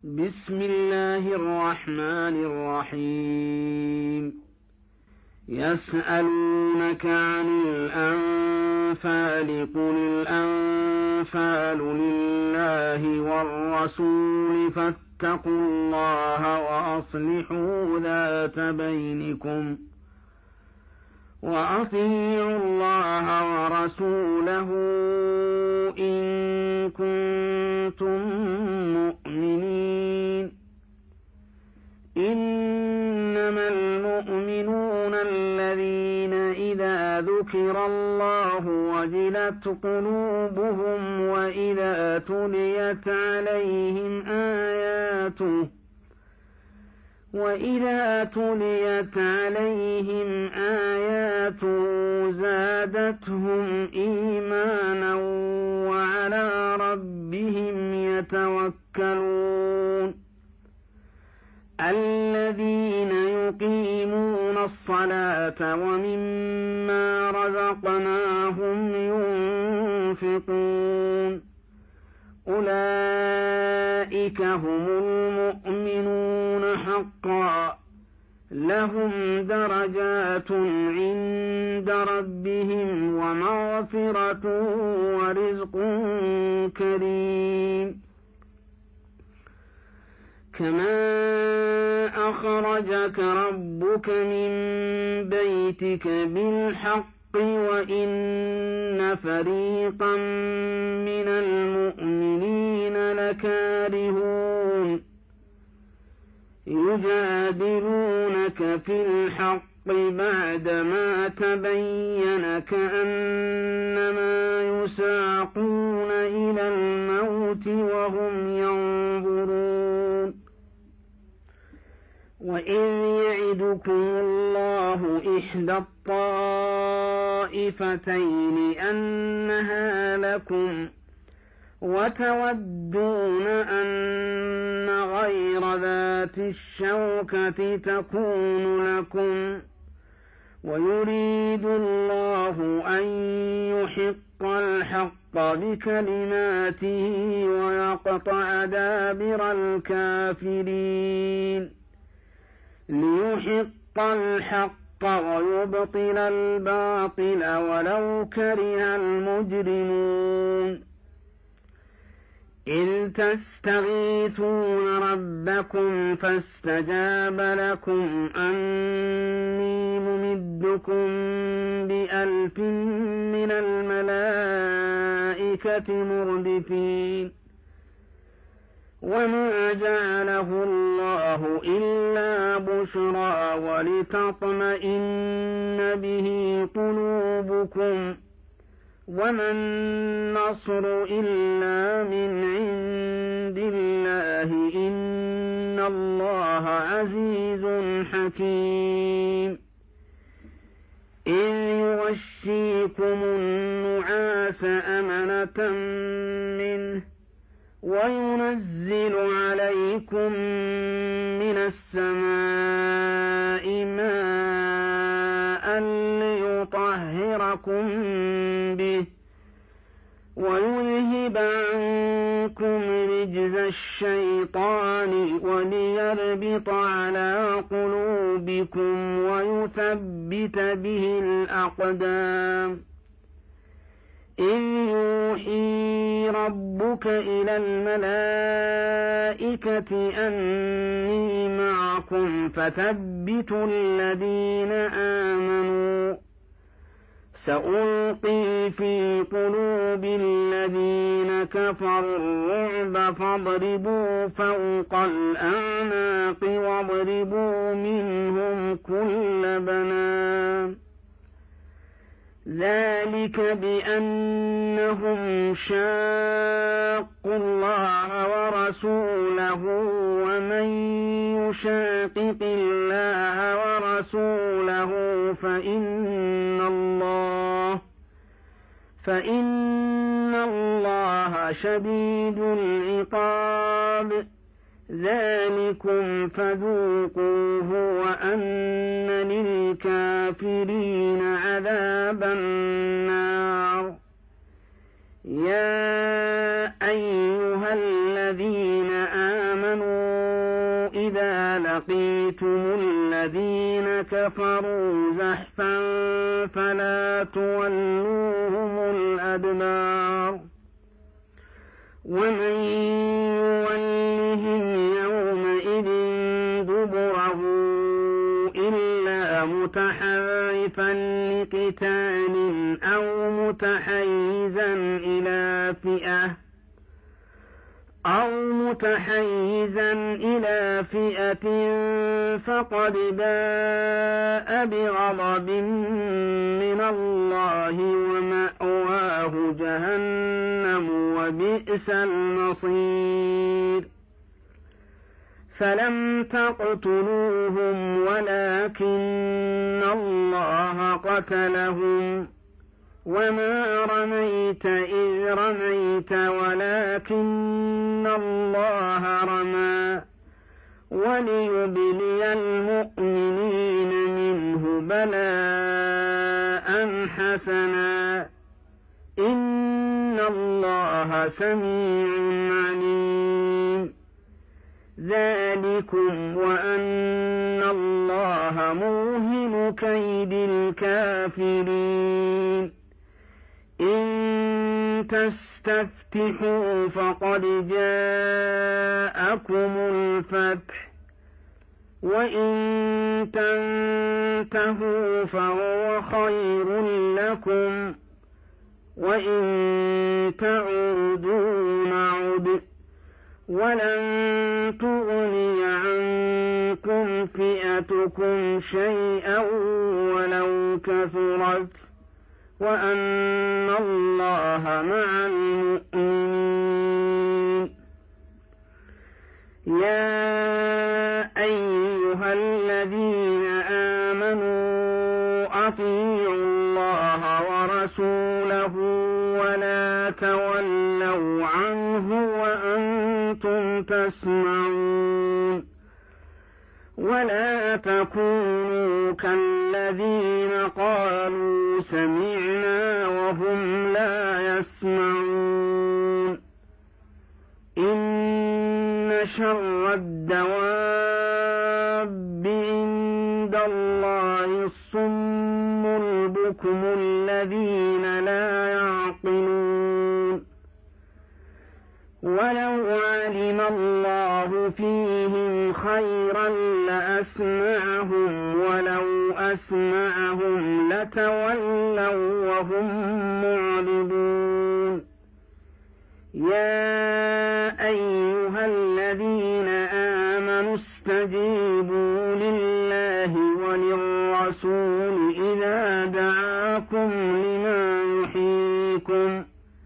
بسم الله الرحمن الرحيم. يسألونك عن الأنفال قل الأنفال لله والرسول فاتقوا الله وأصلحوا ذات بينكم وأطيعوا الله ورسوله إن كنتم مؤمنين. إنما المؤمنون الذين إذا ذكر الله وجلت قلوبهم وإذا تليت عليهم آياته زادتهم إيمانا وعلى ربهم يتوكلون. الذين يقيمون الصلاة ومما رزقناهم ينفقون أولئك هم المؤمنون حقا لهم درجات عند ربهم ومغفرة ورزق كريم. كما أخرجك ربك من بيتك بالحق وإن فريقا من المؤمنين لكارهون يجادلونك في الحق بعدما تبين كأنما يساقون إلى الموت وهم ينظرون. وإذ يعدكم الله إحدى الطائفتين أنها لكم وتودون أن غير ذات الشوكة تكون لكم ويريد الله أن يحق الحق بكلماته ويقطع دابر الكافرين ليحق الحق ويبطل الباطل ولو كره المجرمون. إذ تستغيثون ربكم فاستجاب لكم أني ممدكم ب1000 من الملائكة مردفين. وما جعله الله إلا بشرى ولتطمئن به قلوبكم وما النصر إلا من عند الله إن الله عزيز حكيم. إذ يغشيكم النعاس أمنة منه وينزل عليكم من السماء ماء ليطهركم به ويذهب عنكم رجز الشيطان وليربط على قلوبكم ويثبت به الأقدام. إذ يوحي ربك إلى الملائكة أني معكم فثبتوا الذين آمنوا سألقي في قلوب الذين كفروا الرعب فاضربوا فوق الأعناق واضربوا منهم كل بنان. ذلك بأنهم شاقوا الله ورسوله ومن يشاقق الله ورسوله فإن الله شديد العقاب. ذلكم فذوقوه وأن للكافرين عذاب النار. يا أيها الذين آمنوا وإذا لقيتم الذين كفروا زحفا فلا تولوهم الأدبار ومن يولهم يومئذ دبره إلا متحرفا لقتال أو متحيزا إلى فئة فقد باء بغضب من الله ومأواه جهنم وبئس المصير فلم تقتلوهم ولكن الله قتلهم وما رميت إذ رميت ولكن الله رمى وليبلي المؤمنين منه بلاء حسنا إن الله سميع عليم ذلكم وأن الله موهن كيد الكافرين إن تستفتحوا فقد جاءكم الفتح وإن تنتهوا فهو خير لكم وإن تعودوا نعد ولن تغني عنكم فئتكم شيئا ولو كثرت وأن الله مع المؤمنين يا أيها الذين آمنوا أطيعوا الله ورسوله ولا تولوا عنه وأنتم تسمعون ولا تكونوا كالذين قالوا سمعنا وهم لا يسمعون إن شر الدواب عند الله الصم البكم الذين لا يعقلون ولو علم الله فيهم خيرا لأسمعهم ولو أسمعهم لتولوا وهم معرضون يا أيها الذين آمنوا استجيبوا لله وللرسول إذا دعاكم لما يحييكم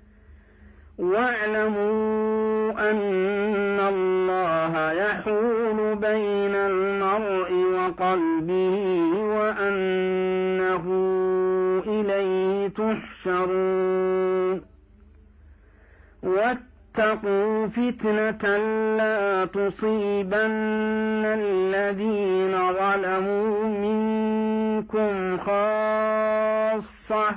واعلموا أن الله يحول بين المرء وقلبه وأنه إليه تحشرون واتقوا فتنة لا تصيبن الذين ظلموا منكم خاصة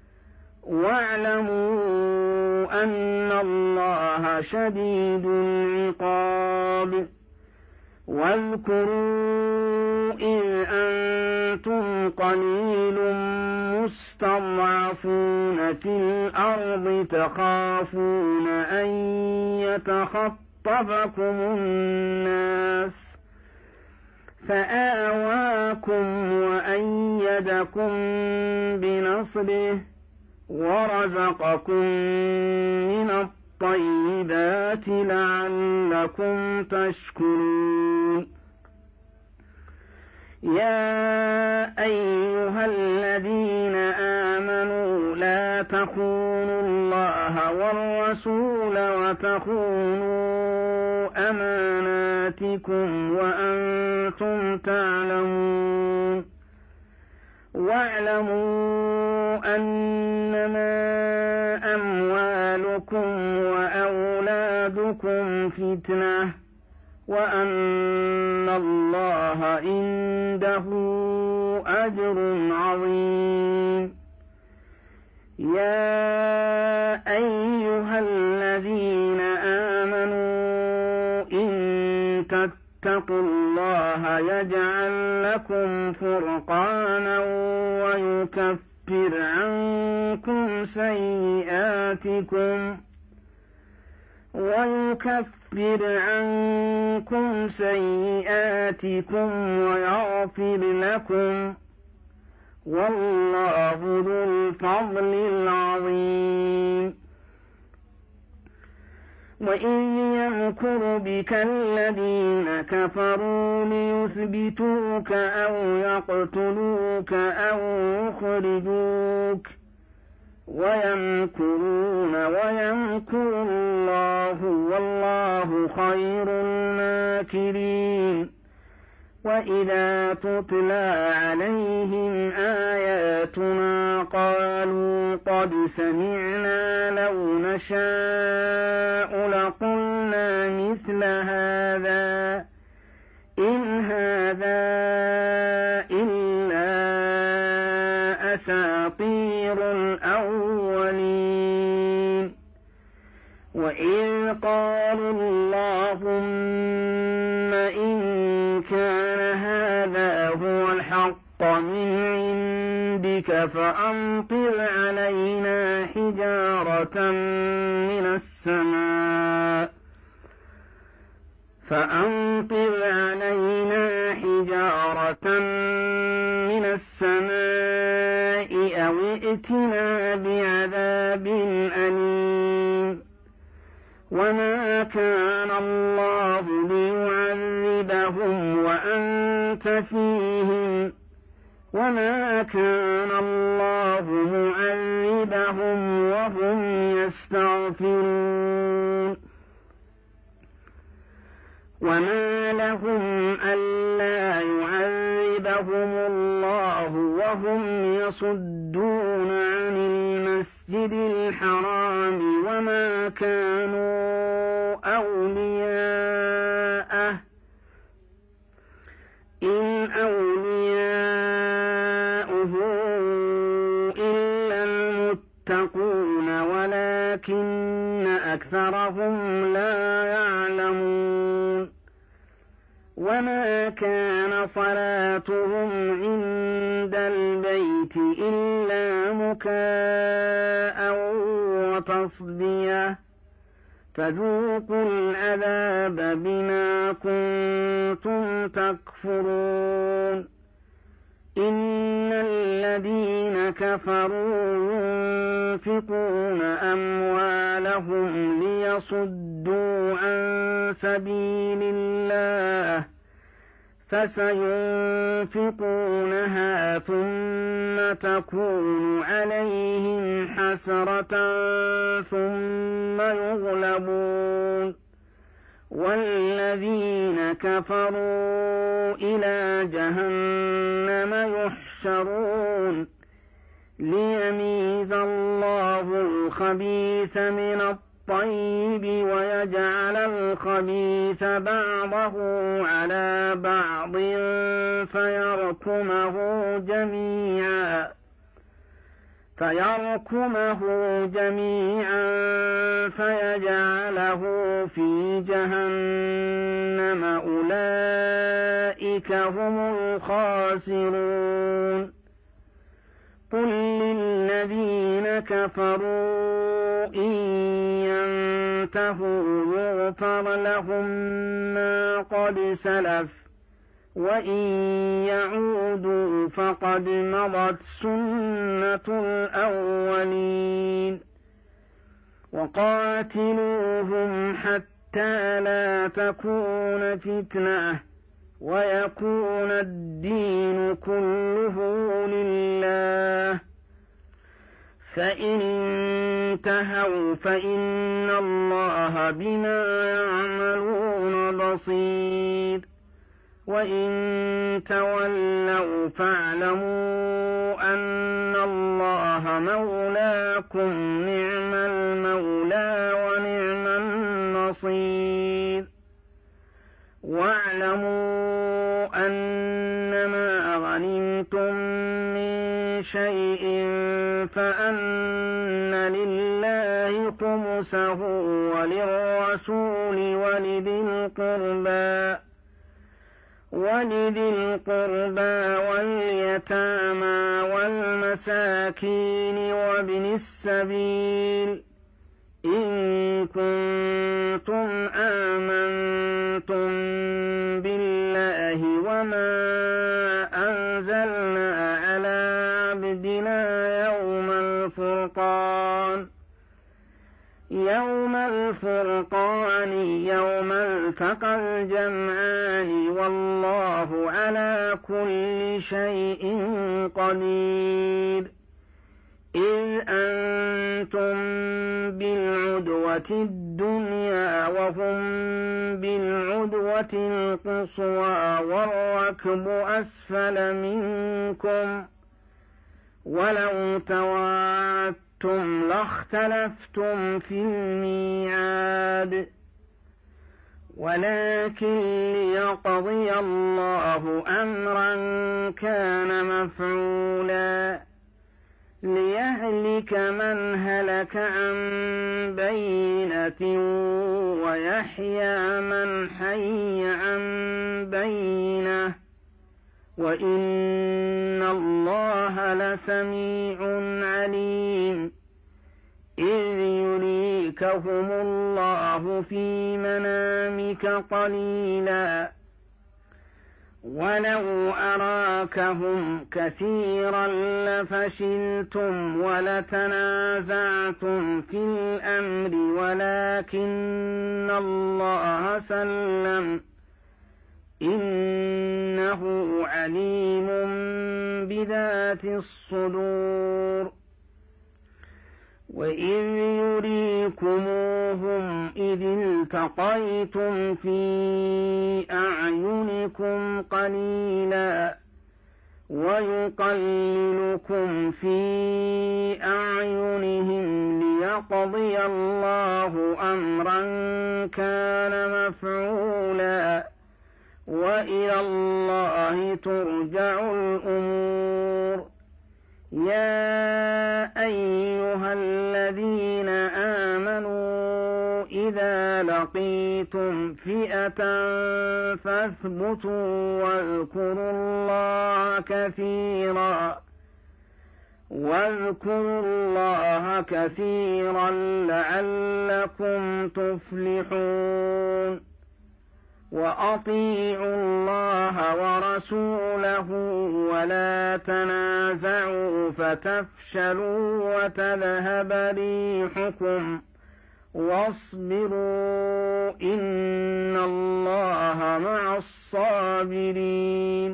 واعلموا أن الله شديد العقاب واذكروا إذ أنتم قليل مستضعفون في الأرض تخافون أن يتخطفكم الناس فآواكم وأيدكم بنصره ورزقكم من الطيبات لعلكم تشكرون يا أيها الذين آمنوا لا تخونوا الله والرسول وتخونوا أماناتكم وأنتم تعلمون واعلموا أنما أموالكم وأولادكم فتنة وأن الله عنده أجر عظيم يا أيها الذين آمنوا إن واتقوا الله يجعل لكم فرقانا ويكفر عنكم سيئاتكم ويغفر لكم، والله ذو الفضل العظيم. وإن يمكر بك الذين كفروا ليثبتوك أو يقتلوك أو يخرجوك ويمكرون ويمكر الله والله خير الماكرين. وإذا تتلى عليهم آياتنا قالوا قد سمعنا لو نشاء لقلنا مثل هذا إن هذا إلا أساطير الأولين. وإذ قالوا اللهم إن كان هذا هو الحق من عندك فأمطر علينا حجارة من السماء أو ائتنا بعذاب أليم. وما كان الله ليعذبهم وأنت فيهم وما كان الله معذبهم وهم يستغفرون. وما لهم ألا يعذبهم الله وهم يصدون عن المسجد الحرام وما كانوا أولياءه إن أولياؤه إلا المتقون ولكن أكثرهم لا يعلمون. وما كان صلاتهم عند البيت إلا مكاء وتصدية فذوقوا العذاب بما كنتم تكفرون. إن الذين كفروا ينفقون أموالهم ليصدوا عن سبيل الله فسينفقونها ثم تكون عليهم حسرة ثم يغلبون والذين كفروا إلى جهنم يحشرون ليميز الله الخبيث من الطيب ويجعل الخبيث بعضه على بعض فيركمه جميعا فيجعله في جهنم أولئك هم الخاسرون. قل للذين كفروا إن ينتهوا يغفر لهم ما قد سلف وإن يعودوا فقد مضت سنة الأولين. وقاتلوهم حتى لا تكون فتنة ويكون الدين كله لله فإن انتهوا فإن الله بما يعملون بصير. وإن تولوا فاعلموا أن الله مولاكم نعم المولى ونعم النصير. واعلموا أنما غنمتم من شيء فأن لله خمسه وللرسول ولذي القربى ولذي القربى واليتامى والمساكين وابن السبيل إن كنتم آمنتم بالله وما أنزلنا على عبدنا يوم الفرقان يوم التقى الجمعان والله على كل شيء قدير إذ أنتم بالعدوة الدنيا وهم بالعدوة القصوى والركب أسفل منكم ولو تواعدتم لاختلفتم في الميعاد ولكن ليقضي الله أمرا كان مفعولا ليهلك من هلك عن بينة ويحيى من حي عن بينة وإن الله لسميع عليم إذ يريكهم الله في منامك قليلا ولو أراكهم كثيرا لفشلتم ولتنازعتم في الأمر ولكن الله سلم إنه عليم بذات الصدور وإذ يريكموهم إذ التقيتم في أعينكم قليلا ويقللكم في أعينهم ليقضي الله أمرا كان مفعولا وإلى الله ترجع الأمور يا أيها الذين آمنوا إذا لقيتم فئة فاثبتوا واذكروا الله كثيرا لعلكم تفلحون وأطيعوا الله ورسوله ولا تنازعوا فتفشلوا وتذهب ريحكم واصبروا إن الله مع الصابرين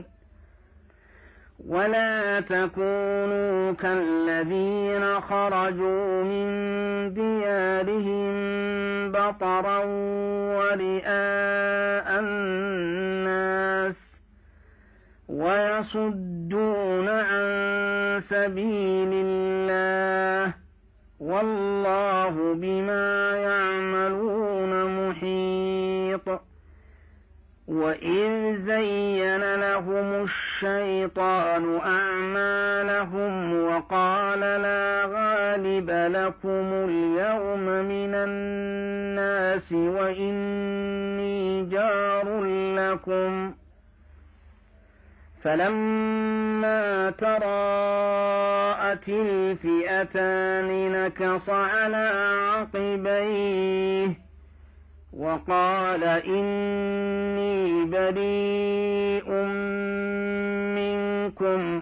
ولا تكونوا كالذين خرجوا من ديارهم بطرا ورئاء الناس ويصدون عن سبيل الله والله بما يعملون محيط وإذ زين لهم الشيطان أعمالهم وقال لا غالب لكم اليوم من الناس وإني جار لكم فلما تراءت الفئتان نكص على عقبيه وقال إني بريء منكم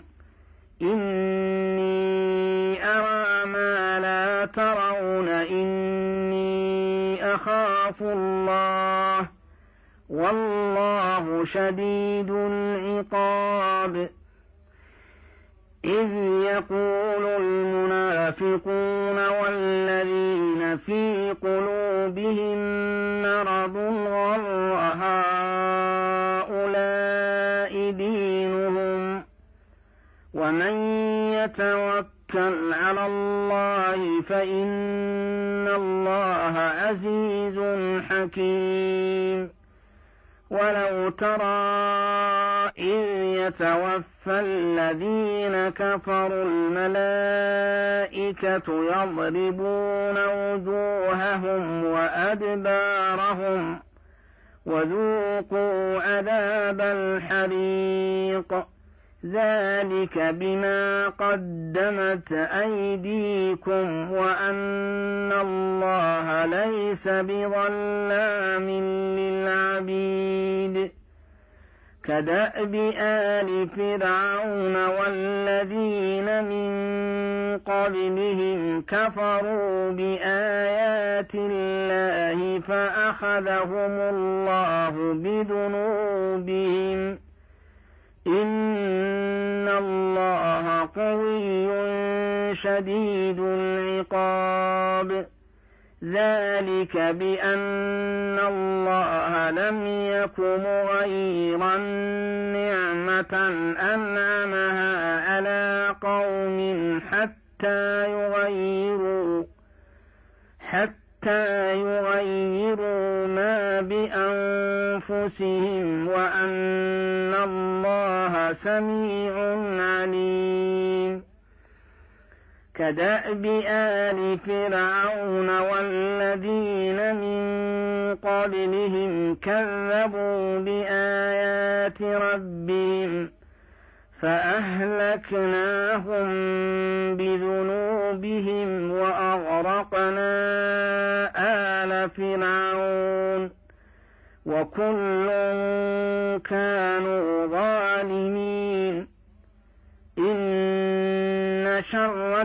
إني أرى ما لا ترون إني أخاف الله والله شديد العقاب إذ يقول المنافقون والذين في قلوبهم مرض غر هؤلاء دينهم ومن يتوكل على الله فإن الله عزيز حكيم ولو ترى إذ يتوفى الذين كفروا الملائكة يضربون وجوههم وأدبارهم وذوقوا عذاب الحريق ذلك بما قدمت أيديكم وأن الله ليس بظلام للعبيد كدأب آل فرعون والذين من قبلهم كفروا بآيات الله فأخذهم الله بذنوبهم إن الله قوي شديد العقاب ذلك بأن الله لم يك مغيرا نعمة أنعمها على قوم حتى يغيروا ما بأنفسهم وأن الله سميع عليم كدأب آل فرعون والذين من قبلهم كذبوا بآيات ربهم فأهلكناهم بذنوبهم وأغرقنا آل فرعون وكل كانوا ظالمين إن شر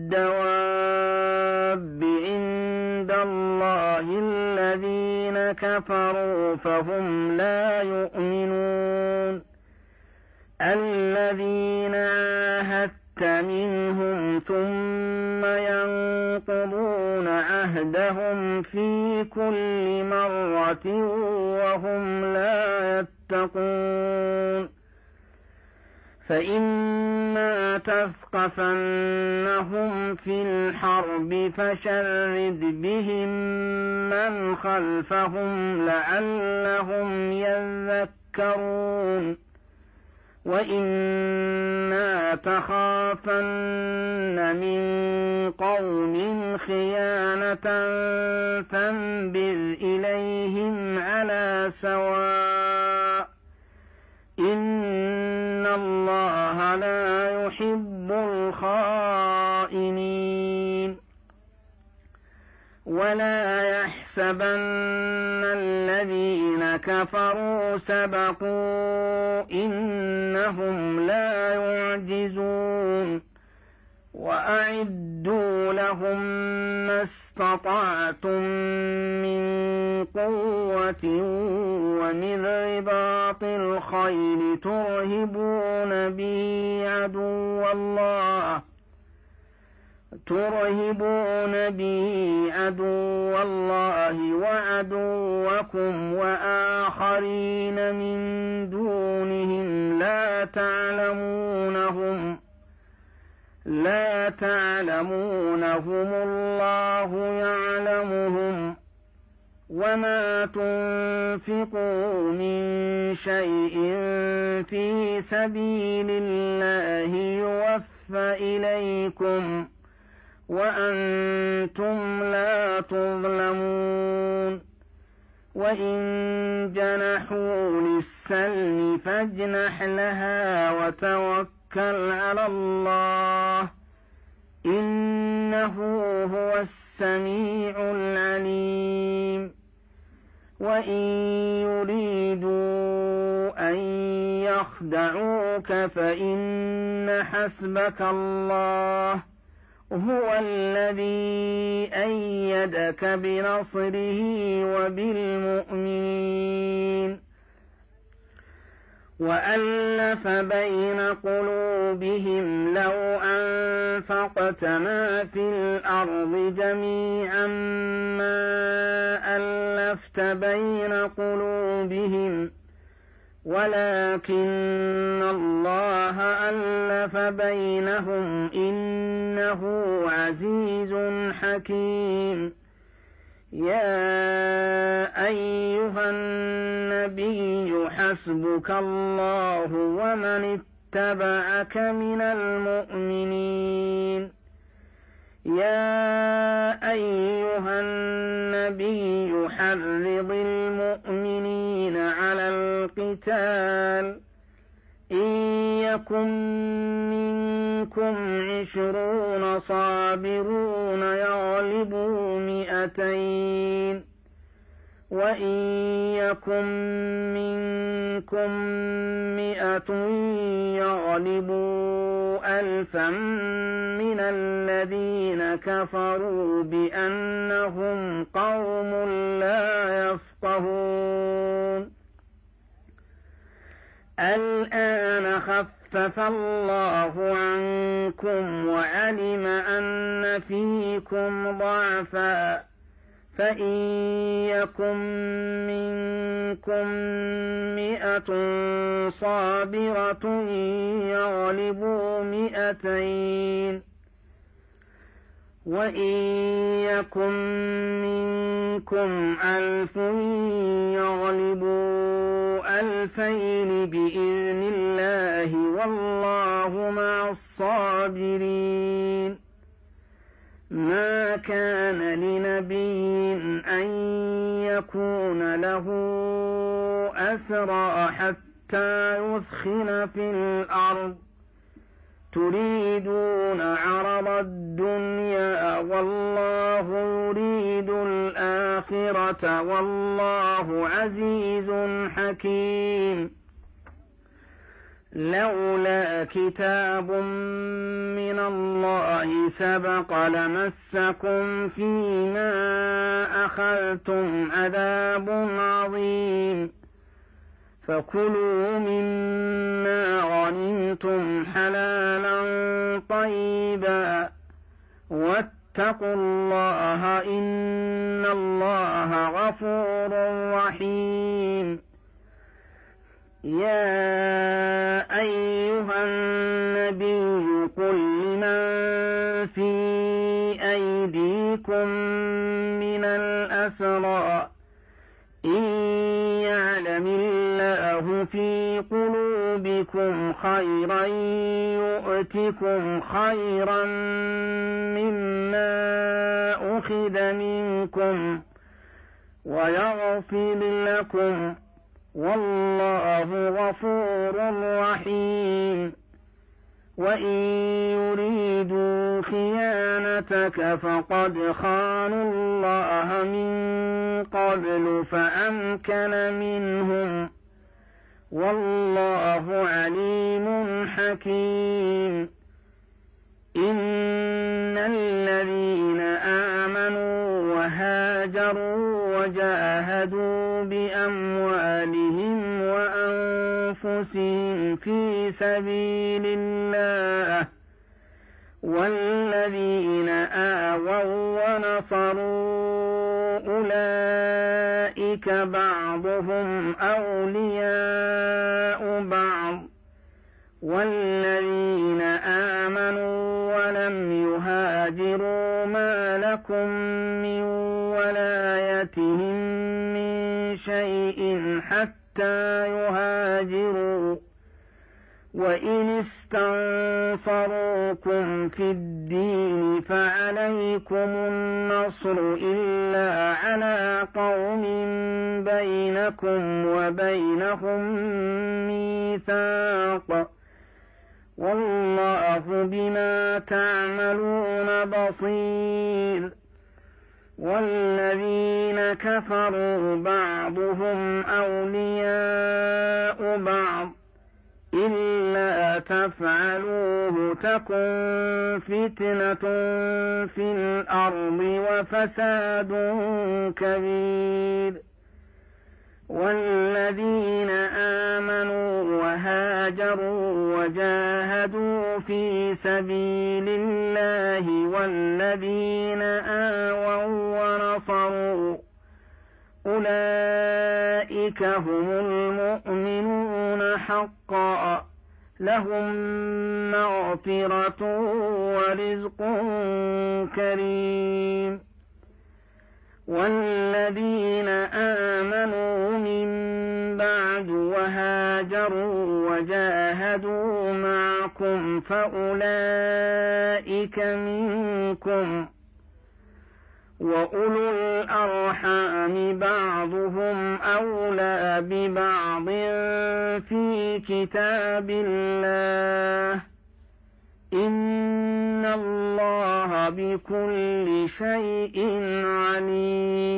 الدواب عند الله الذين كفروا فهم لا يؤمنون الذين عاهدت منهم ثم ينقضون عهدهم في كل مرة وهم لا يتقون فإما تثقفنهم في الحرب فشرد بهم من خلفهم لعلهم يذكرون وإما تخافن من قوم خيانة فانبذ إليهم على سواء إن الله لا يحب الخائنين ولا يحسبن الذين كفروا سبقوا إنهم لا يعجزون وأعدوا لهم ما استطعتم من قوة ومن رباط الخيل ترهبون به عدو الله وعدوكم وآخرين من دونهم لا تعلمونهم الله يعلمهم وما تنفقوا من شيء في سبيل الله يوفى إليكم وأنتم لا تظلمون وإن جنحوا للسلم فاجنح لها وتوكل على الله إنه هو السميع العليم وإن يريدوا أن يخدعوك فإن حسبك الله هو الذي أيدك بنصره وبالمؤمنين وألف بين قلوبهم لو أنفقت ما في الأرض جميعا ما ألفت بين قلوبهم ولكن الله ألف بينهم إنه عزيز حكيم يا أيها النبي حسبك الله ومن اتبعك من المؤمنين يا أيها النبي حرض المؤمنين على القتال إن يكن منكم 20 صابرون يغلبوا 200 وإن يكن منكم 100 يغلبوا 1000 من الذين كفروا بأنهم قوم لا يفقهون. الآن خفف الله عنكم وعلم أن فيكم ضعفا فإن يكن منكم 100 صابرة يغلبوا 200 وإن يكن منكم 1000 يغلبوا 2000 بإذن الله والله مع الصابرين. ما كان لنبي أن يكون له أسرى حتى يثخن في الأرض تريدون عرض الدنيا والله يريد الآخرة والله عزيز حكيم. لولا كتاب من الله سبق لمسكم فيما أخذتم عذاب عظيم فكلوا مما غنمتم حلالا طيبا واتقوا الله إن الله غفور رحيم. يا أيها النبي قل لمن في أيديكم من الأسرى إن يعلم الله في قلوبكم خيرا يؤتكم خيرا مما أخذ منكم ويغفر لكم والله غفور رحيم. وإن يريدوا خيانتك فقد خانوا الله من قبل فأمكن منهم والله عليم حكيم. إن الذين آمنوا وهاجروا وجاهدوا بأموالهم وأنفسهم في سبيل الله والذين آووا ونصروا أولئك بعضهم أولياء بعض والذين آمنوا ولم يهاجروا ما لكم من ولايتهم من شيء حتى يهاجروا وإن استنصروكم في الدين فعليكم النصر إلا على قوم بينكم وبينهم ميثاق والله بما تعملون بصير. والذين كفروا بعضهم أولياء بعض إلا تفعلوه تكن فتنة في الأرض وفساد كبير. والذين آمنوا وهاجروا وجاهدوا في سبيل الله والذين آووا ونصروا أولئك هم المؤمنون حقا لهم مغفرة ورزق كريم. والذين آمنوا من بعد وهاجروا وجاهدوا معكم فأولئك منكم، وأولو الأرحام بعضهم أولى ببعض في كتاب الله، إن الله بكل شيء عليم.